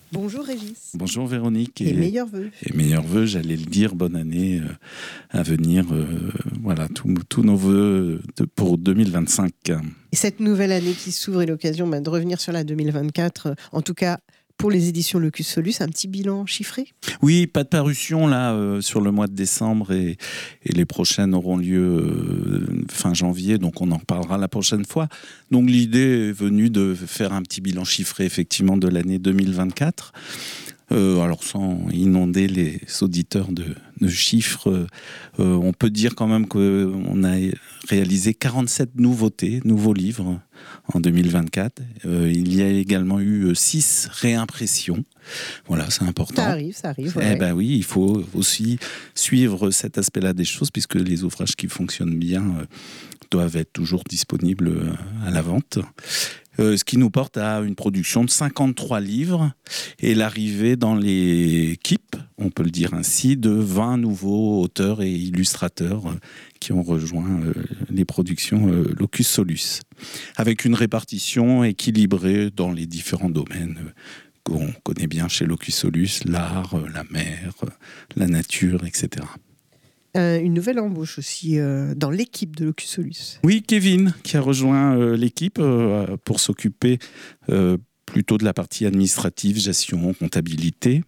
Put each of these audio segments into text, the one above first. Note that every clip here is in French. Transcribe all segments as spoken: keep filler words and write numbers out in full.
Bonjour Régis. Bonjour Véronique. Et, et meilleurs vœux. Et meilleurs vœux, j'allais le dire, bonne année euh, à venir. Euh, voilà, tous nos vœux de, pour deux mille vingt-cinq. Et cette nouvelle année qui s'ouvre est l'occasion bah, de revenir sur la deux mille vingt-quatre, euh, en tout cas pour les éditions Locus Solus, un petit bilan chiffré? Oui, pas de parution là euh, sur le mois de décembre et, et les prochaines auront lieu euh, fin janvier, donc on en reparlera la prochaine fois. Donc l'idée est venue de faire un petit bilan chiffré effectivement de l'année deux mille vingt-quatre. Euh, alors sans inonder les auditeurs de, de chiffres, euh, on peut dire quand même qu'on a réalisé quarante-sept nouveautés, nouveaux livres en deux mille vingt-quatre. Euh, il y a également eu six réimpressions. Voilà, c'est important. Ça arrive, ça arrive. Eh ouais. ben oui, il faut aussi suivre cet aspect-là des choses, puisque les ouvrages qui fonctionnent bien euh, doivent être toujours disponibles euh, à la vente. Euh, ce qui nous porte à une production de cinquante-trois livres et l'arrivée dans l'équipe, on peut le dire ainsi, de vingt nouveaux auteurs et illustrateurs euh, qui ont rejoint euh, les productions euh, Locus Solus, avec une répartition équilibrée dans les différents domaines euh, qu'on connaît bien chez Locus Solus, l'art, euh, la mer, euh, la nature, et cetera. Euh, une nouvelle embauche aussi euh, dans l'équipe de Locus Solus. Oui, Kevin, qui a rejoint euh, l'équipe euh, pour s'occuper euh, plutôt de la partie administrative, gestion, comptabilité,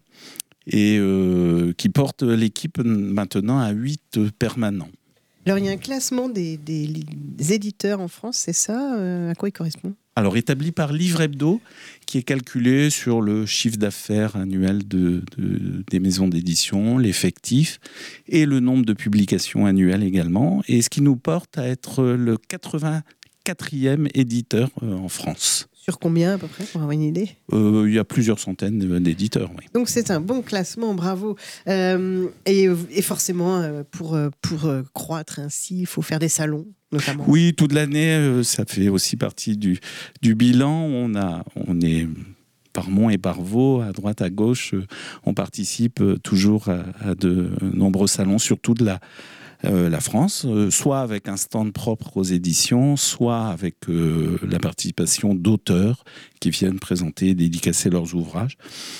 et euh, qui porte l'équipe maintenant à huit permanents. Alors, il y a un classement des, des, des éditeurs en France, c'est ça euh, à quoi il correspond? Alors, établi par Livre Hebdo, qui est calculé sur le chiffre d'affaires annuel de, de, des maisons d'édition, l'effectif et le nombre de publications annuelles également. Et ce qui nous porte à être le quatre-vingt-quatrième éditeur euh, en France. Sur combien à peu près, pour avoir une idée? euh, Il y a plusieurs centaines d'éditeurs, oui. Donc c'est un bon classement, bravo. Euh, et, et forcément, pour, pour croître ainsi, il faut faire des salons, notamment. Oui, toute l'année, ça fait aussi partie du, du bilan. On, a, on est par Mont et par Vaux, à droite, à gauche. On participe toujours à, à de nombreux salons, surtout de la... Euh, la France, euh, soit avec un stand propre aux éditions, soit avec euh, la participation d'auteurs qui viennent présenter et dédicacer leurs ouvrages.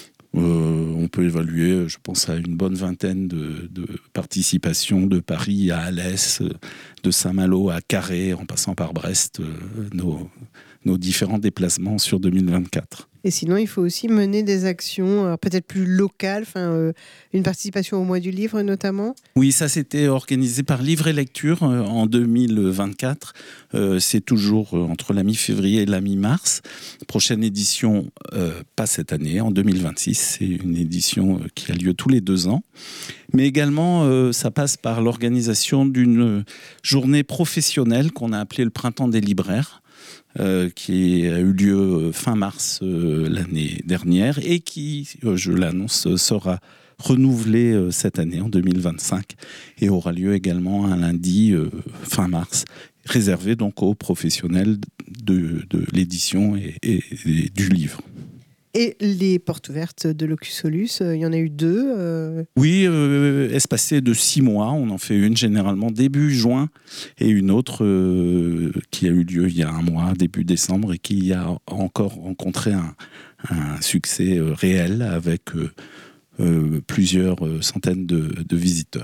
Euh, on peut évaluer, je pense, à une bonne vingtaine de, de participations de Paris à Alès, de Saint-Malo à Carré, en passant par Brest, euh, nos, nos différents déplacements sur deux mille vingt-quatre. Et sinon, il faut aussi mener des actions peut-être plus locales, enfin, euh, une participation au mois du livre notamment. Oui, ça c'était organisé par Livre et Lecture euh, en deux mille vingt-quatre. Euh, c'est toujours euh, entre la mi-février et la mi-mars. Prochaine édition, euh, pas cette année, en deux mille vingt-six. C'est une édition euh, qui a lieu tous les deux ans. Mais également, euh, ça passe par l'organisation d'une journée professionnelle qu'on a appelée le Printemps des libraires. Euh, qui a eu lieu fin mars euh, l'année dernière et qui, euh, je l'annonce, sera renouvelé euh, cette année en deux mille vingt-cinq et aura lieu également un lundi euh, fin mars, réservé donc aux professionnels de, de l'édition et, et, et du livre. Et les portes ouvertes de Locus Solus, euh, il y en a eu deux euh... Oui, euh, espacées de six mois. On en fait une généralement début juin et une autre euh, qui a eu lieu il y a un mois, début décembre, et qui a encore rencontré un, un succès euh, réel avec euh, euh, plusieurs centaines de, de visiteurs.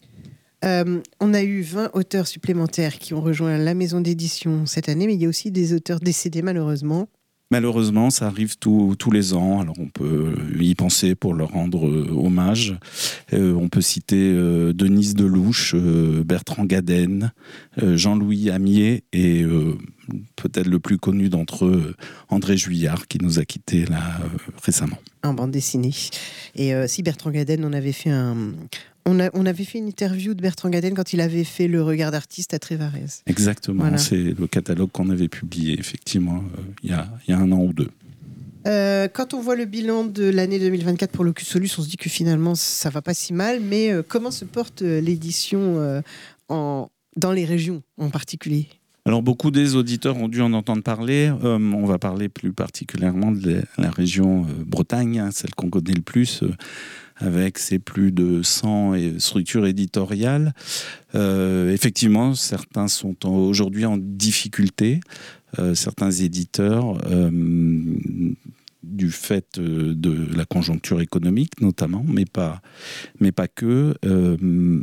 Euh, on a eu vingt auteurs supplémentaires qui ont rejoint la maison d'édition cette année, mais il y a aussi des auteurs décédés malheureusement. Malheureusement, ça arrive tous les ans. Alors, on peut y penser pour leur rendre euh, hommage. Euh, on peut citer euh, Denise Delouche, euh, Bertrand Gaden, euh, Jean-Louis Amier et euh, peut-être le plus connu d'entre eux, André Juillard, qui nous a quittés là euh, récemment. En bande dessinée. Et euh, si Bertrand Gaden, on avait fait un... On, a, on avait fait une interview de Bertrand Gaden quand il avait fait le regard d'artiste à Trévarez. Exactement, voilà. C'est le catalogue qu'on avait publié effectivement euh, il, y a, il y a un an ou deux. Euh, quand on voit le bilan de l'année deux mille vingt-quatre pour Locus Solus, on se dit que finalement ça va pas si mal, mais euh, comment se porte l'édition euh, en, dans les régions en particulier ? Alors, beaucoup des auditeurs ont dû en entendre parler. Euh, on va parler plus particulièrement de la région euh, Bretagne, hein, celle qu'on connaît le plus, euh, avec ses plus de cent structures éditoriales. Euh, effectivement, certains sont aujourd'hui en difficulté. Euh, certains éditeurs, euh, du fait de la conjoncture économique notamment, mais pas, mais pas que. Euh,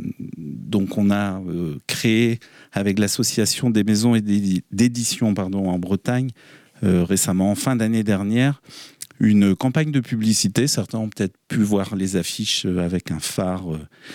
donc on a euh, créé avec l'association des maisons d'édition pardon, en Bretagne euh, récemment, en fin d'année dernière, une campagne de publicité. Certains ont peut-être pu voir les affiches avec un phare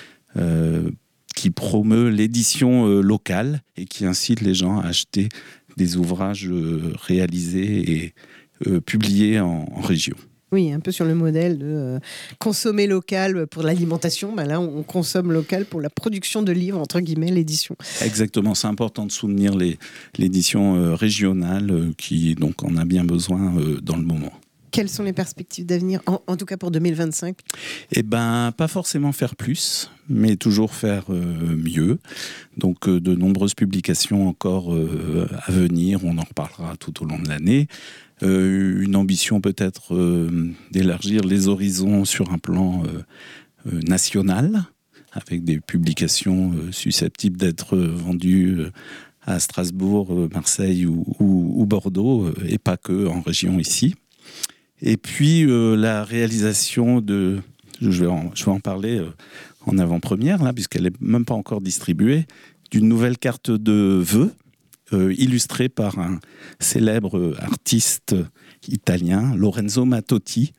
euh, qui promeut l'édition euh, locale et qui incite les gens à acheter des ouvrages euh, réalisés et euh, publiés en, en région. Oui, un peu sur le modèle de euh, consommer local pour l'alimentation. Ben là, on consomme local pour la production de livres, entre guillemets, l'édition. Exactement, c'est important de soutenir les, l'édition euh, régionale euh, qui donc en a bien besoin euh, dans le moment. Quelles sont les perspectives d'avenir, en, en tout cas pour deux mille vingt-cinq ? Eh ben, pas forcément faire plus, mais toujours faire euh, mieux. Donc, euh, de nombreuses publications encore euh, à venir. On en reparlera tout au long de l'année. Euh, une ambition peut-être euh, d'élargir les horizons sur un plan euh, euh, national, avec des publications euh, susceptibles d'être vendues euh, à Strasbourg, euh, Marseille ou, ou, ou Bordeaux, euh, et pas que en région ici. Et puis euh, la réalisation de, je vais en, je vais en parler euh, en avant-première, là, puisqu'elle n'est même pas encore distribuée, d'une nouvelle carte de vœux euh, illustrée par un célèbre artiste italien, Lorenzo Mattotti,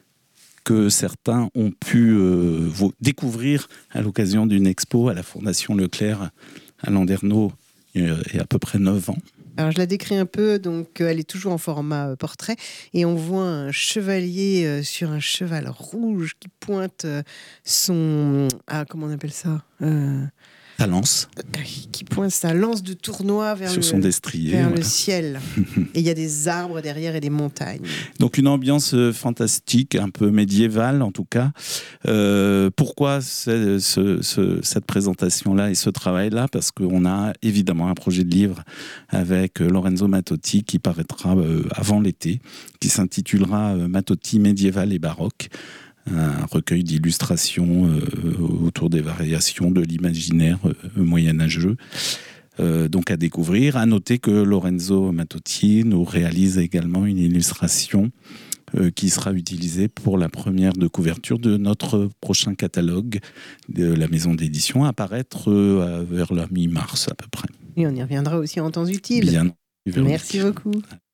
que certains ont pu euh, découvrir à l'occasion d'une expo à la Fondation Leclerc à Landerneau il y a à peu près neuf ans. Alors je la décris un peu, donc euh, elle est toujours en format euh, portrait et on voit un chevalier euh, sur un cheval rouge qui pointe euh, son... Ah, comment on appelle ça euh... Sa lance. Qui pointe sa lance de tournois vers, sur le, son destrier, vers voilà. le ciel. Et il y a des arbres derrière et des montagnes. Donc une ambiance fantastique, un peu médiévale en tout cas. Euh, pourquoi ce, ce, ce, cette présentation-là et ce travail-là ? Parce qu'on a évidemment un projet de livre avec Lorenzo Mattotti qui paraîtra euh, avant l'été, qui s'intitulera euh, Mattotti médiéval et baroque. Un recueil d'illustrations euh, autour des variations de l'imaginaire euh, moyenâgeux. Euh, donc à découvrir. À noter que Lorenzo Mattotti nous réalise également une illustration euh, qui sera utilisée pour la première de couverture de notre prochain catalogue de la maison d'édition, à paraître euh, vers la mi-mars à peu près. Et on y reviendra aussi en temps utile. Bien. Merci beaucoup.